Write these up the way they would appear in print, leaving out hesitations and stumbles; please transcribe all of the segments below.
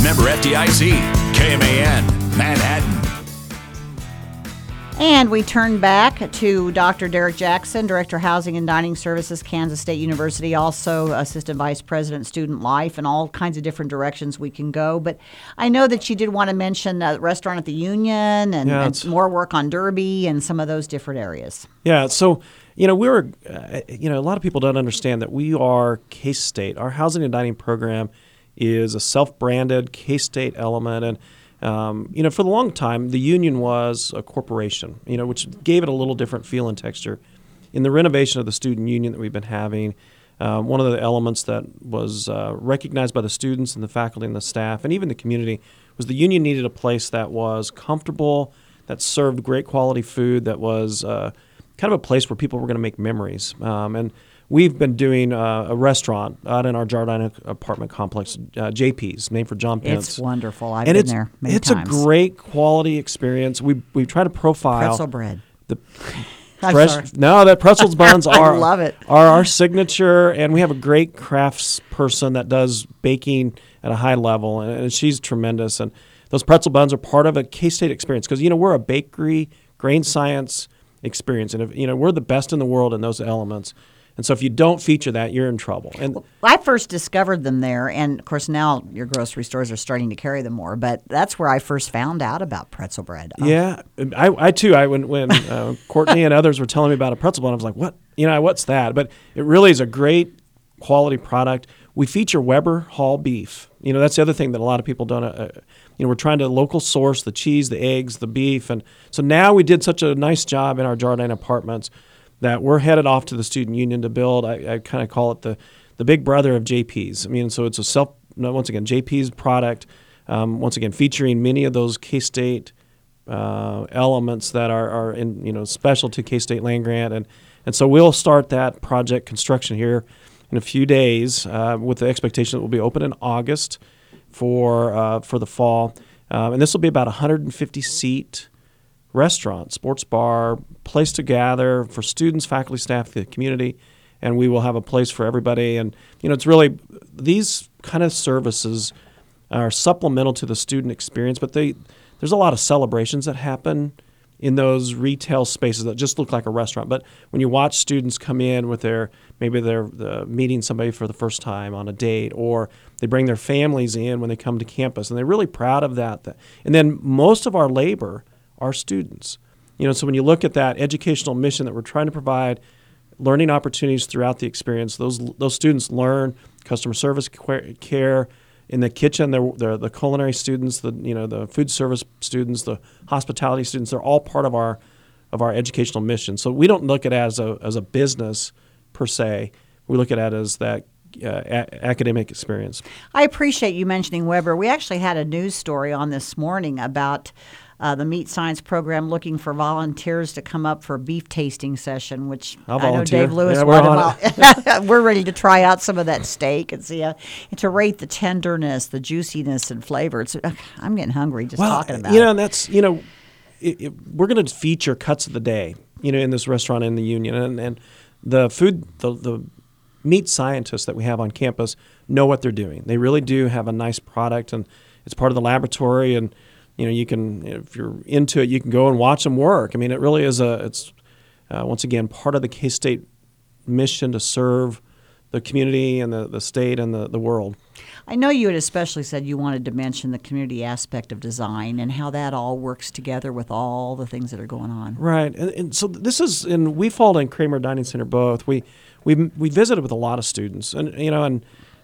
Member FDIC, KMAN, Manhattan. And we turn back to Dr. Derek Jackson, Director of Housing and Dining Services, Kansas State University, also Assistant Vice President, Student Life, and all kinds of different directions we can go. But I know that you did want to mention a restaurant at the Union and more work on Derby and some of those different areas. Yeah, so, a lot of people don't understand that we are K-State. Our housing and dining program is a self-branded K-State element, and for the long time, the Union was a corporation, which gave it a little different feel and texture. In the renovation of the student union that we've been having, one of the elements that was recognized by the students and the faculty and the staff and even the community was the Union needed a place that was comfortable, that served great quality food, that was kind of a place where people were going to make memories. And we've been doing a restaurant out in our Jardine apartment complex, JP's, named for John Pence. It's wonderful. I've been there many times. It's a great quality experience. We try to profile pretzel bread. That pretzel's buns I love it. are our signature, and we have a great crafts person that does baking at a high level, and she's tremendous. And those pretzel buns are part of a K-State experience because we're a bakery, grain science experience, and we're the best in the world in those elements. And so if you don't feature that, you're in trouble. And I first discovered them there, and of course now your grocery stores are starting to carry them more. But that's where I first found out about pretzel bread. Yeah, I too. When Courtney and others were telling me about a pretzel bun, I was like, "What? What's that?" But it really is a great quality product. We feature Weber Hall beef. That's the other thing that a lot of people don't. We're trying to local source the cheese, the eggs, the beef, and so now we did such a nice job in our Jardine apartments that we're headed off to the student union to build. I kind of call it the big brother of JP's. So it's once again, JP's product, once again, featuring many of those K-State elements that are in, special to K-State land grant. And so we'll start that project construction here in a few days with the expectation that we'll be open in August for the fall. And this will be about 150-seat restaurant, sports bar, place to gather for students, faculty, staff, the community, and we will have a place for everybody. And it's really, these kind of services are supplemental to the student experience, but there's a lot of celebrations that happen in those retail spaces that just look like a restaurant. But when you watch students come in with maybe they're meeting somebody for the first time on a date, or they bring their families in when they come to campus, and they're really proud of that. And then most of our labor are students. So when you look at that educational mission that we're trying to provide learning opportunities throughout the experience, those students learn customer service care in the kitchen. They're the culinary students, the food service students, the hospitality students. They're all part of our educational mission. So we don't look at it as a business per se. We look at it as that academic experience. I appreciate you mentioning Weber. We actually had a news story on this morning about the Meat Science program looking for volunteers to come up for a beef tasting session, which I know Dave Lewis we're ready to try out some of that steak and see and to rate the tenderness, the juiciness, and flavor. I'm getting hungry just talking about it. And that's we're going to feature cuts of the day, in this restaurant in the Union, and the food, the meat scientists that we have on campus know what they're doing. They really do have a nice product, and it's part of the laboratory. And you can, if you're into it, you can go and watch them work. It really is it's once again part of the K-State mission to serve the community and the state and the world. I know you had especially said you wanted to mention the community aspect of design and how that all works together with all the things that are going on. Right, and so this is in Wefald and Kramer Dining Center both. We visited with a lot of students, and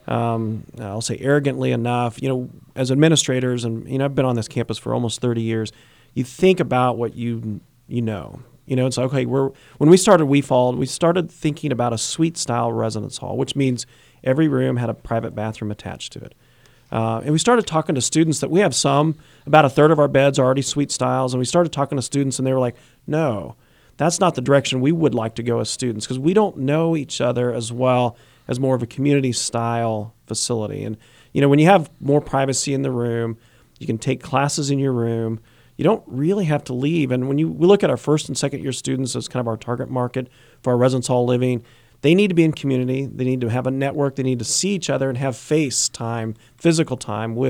I'll say arrogantly enough, as administrators, and I've been on this campus for almost 30 years, you think about what you know. It's okay. When we started Wefald, we started thinking about a suite style residence hall, which means every room had a private bathroom attached to it. And we started talking to students that we have about a third of our beds are already suite styles, and we started talking to students, and they were like, no, that's not the direction we would like to go as students, because we don't know each other as well as more of a community style facility. And when you have more privacy in the room, you can take classes in your room. You don't really have to leave. And when we look at our first and second year students as kind of our target market for our residence hall living, they need to be in community. They need to have a network. They need to see each other and have face time, physical time with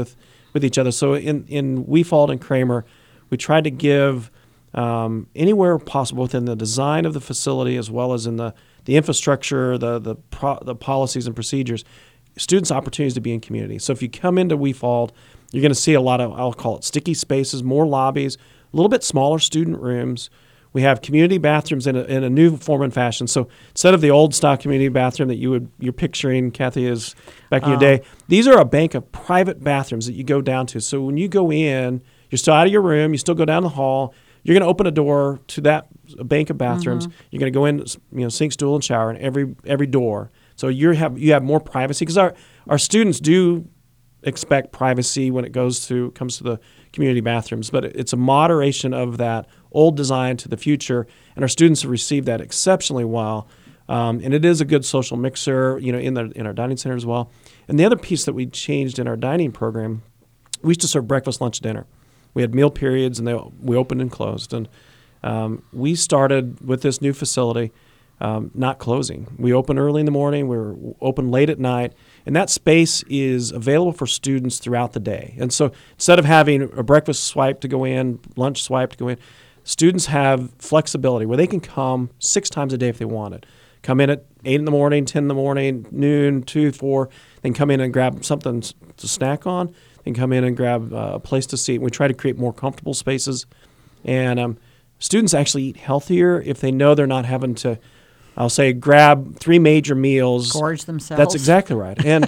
with each other. So in Weefald and Kramer, we tried to give anywhere possible within the design of the facility as well as in the infrastructure, the policies and procedures, students opportunities to be in community. So if you come into Weefald, you're going to see a lot of, I'll call it sticky spaces, more lobbies, a little bit smaller student rooms. We have community bathrooms in a new form and fashion. So instead of the old stock community bathroom that you're picturing, Kathy, is back in your day, these are a bank of private bathrooms that you go down to. So when you go in, you're still out of your room, you still go down the hall, you're going to open a door to that bank of bathrooms. Mm-hmm. You're going to go in, sink, stool, and shower in every door. So you have more privacy because our students do expect privacy when it comes to the community bathrooms, but it's a moderation of that old design to the future, and our students have received that exceptionally well. And it is a good social mixer, in our dining center as well. And the other piece that we changed in our dining program, we used to serve breakfast, lunch, dinner. We had meal periods, and we opened and closed. And we started with this new facility not closing. We open early in the morning. We're open late at night. And that space is available for students throughout the day. And so instead of having a breakfast swipe to go in, lunch swipe to go in, students have flexibility where they can come 6 times a day if they want it. Come in at 8 in the morning, 10 in the morning, noon, 2, 4, then come in and grab something to snack on, then come in and grab a place to sit. We try to create more comfortable spaces. And students actually eat healthier if they know they're not having to, I'll say, grab 3 major meals. Gorge themselves. That's exactly right. And,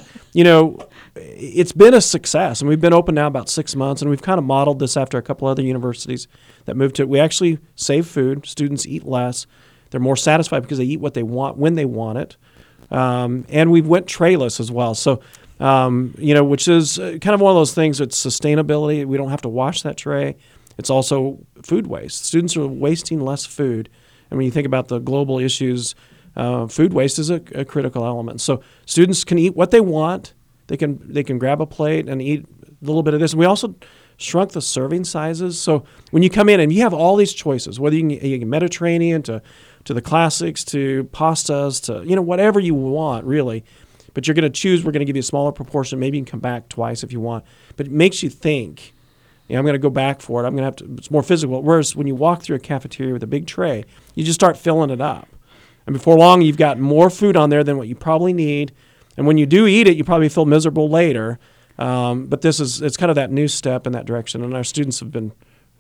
it's been a success. And we've been open now about 6 months, and we've kind of modeled this after a couple other universities that moved to it. We actually save food. Students eat less. They're more satisfied because they eat what they want when they want it. And we went trayless as well. So, which is kind of one of those things. It's sustainability. We don't have to wash that tray. It's also food waste. Students are wasting less food. And when you think about the global issues, food waste is a critical element. So students can eat what they want. They can grab a plate and eat a little bit of this. And we also shrunk the serving sizes. So when you come in and you have all these choices, whether you can Mediterranean to the classics to pastas to whatever you want really, but you're going to choose. We're going to give you a smaller proportion. Maybe you can come back twice if you want. But it makes you think. I'm going to go back for it. I'm going to have to. It's more physical. Whereas when you walk through a cafeteria with a big tray, you just start filling it up, and before long, you've got more food on there than what you probably need. And when you do eat it, you probably feel miserable later. But it's kind of that new step in that direction, and our students have been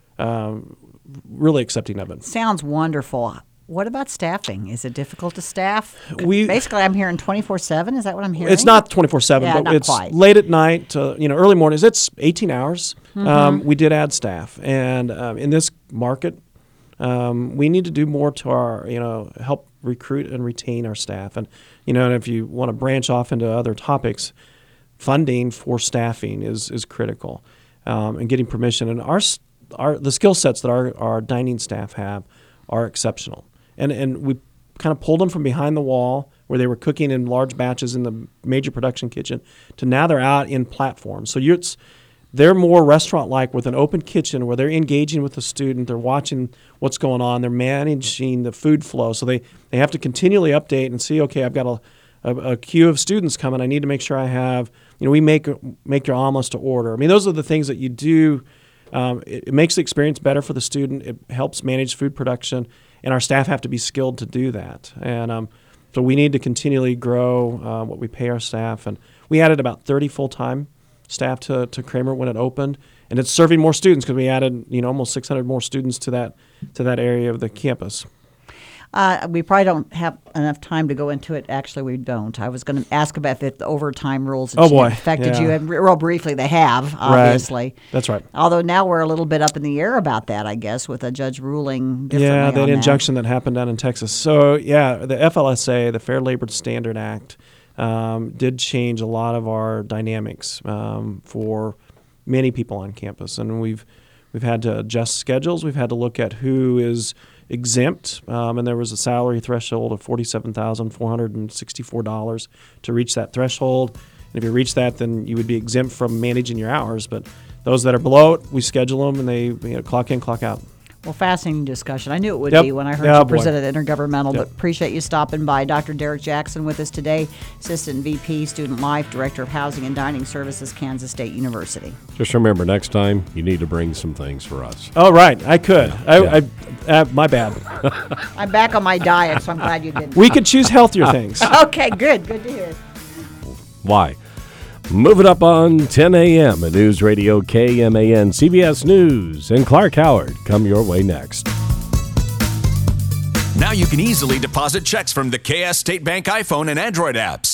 really accepting of it. Sounds wonderful. What about staffing? Is it difficult to staff? Basically, I'm hearing 24/7. Is that what I'm hearing? It's not 24/7, but it's quite. Late at night, early mornings. It's 18 hours. Mm-hmm. We did add staff, and in this market, we need to do more to our, help recruit and retain our staff. And and if you want to branch off into other topics, funding for staffing is critical, and getting permission. And the skill sets that our dining staff have are exceptional. And we kind of pulled them from behind the wall where they were cooking in large batches in the major production kitchen to now they're out in platforms. So they're more restaurant-like with an open kitchen where they're engaging with the student. They're watching what's going on. They're managing the food flow. So they have to continually update and see, okay, I've got a queue of students coming. I need to make sure I have, we make your omelets to order. I mean, those are the things that you do. It makes the experience better for the student. It helps manage food production, and our staff have to be skilled to do that. And so we need to continually grow what we pay our staff. And we added about 30 full-time staff to Kramer when it opened, and it's serving more students because we added almost 600 more students to that area of the campus. We probably don't have enough time to go into it. Actually, we don't. I was going to ask about if the overtime rules affected you. And real briefly, they have, obviously. Right. That's right. Although now we're a little bit up in the air about that, I guess, with a judge ruling differently. Yeah, that injunction that happened down in Texas. So, the FLSA, the Fair Labor Standard Act, did change a lot of our dynamics for many people on campus. And we've had to adjust schedules. We've had to look at who is exempt, and there was a salary threshold of $47,464 to reach that threshold. And if you reach that, then you would be exempt from managing your hours. But those that are below it, we schedule them, and they clock in, clock out. Well, fascinating discussion. I knew it would Yep. be when I heard you present at Intergovernmental, but appreciate you stopping by. Dr. Derek Jackson with us today, Assistant VP, Student Life, Director of Housing and Dining Services, Kansas State University. Just remember, next time you need to bring some things for us. Oh, right. I could. My bad. I'm back on my diet, so I'm glad you didn't. We could choose healthier things. Okay, good. Good to hear. Why? Move it up on 10 a.m. at News Radio KMAN, CBS News, and Clark Howard come your way next. Now you can easily deposit checks from the KS State Bank iPhone and Android apps.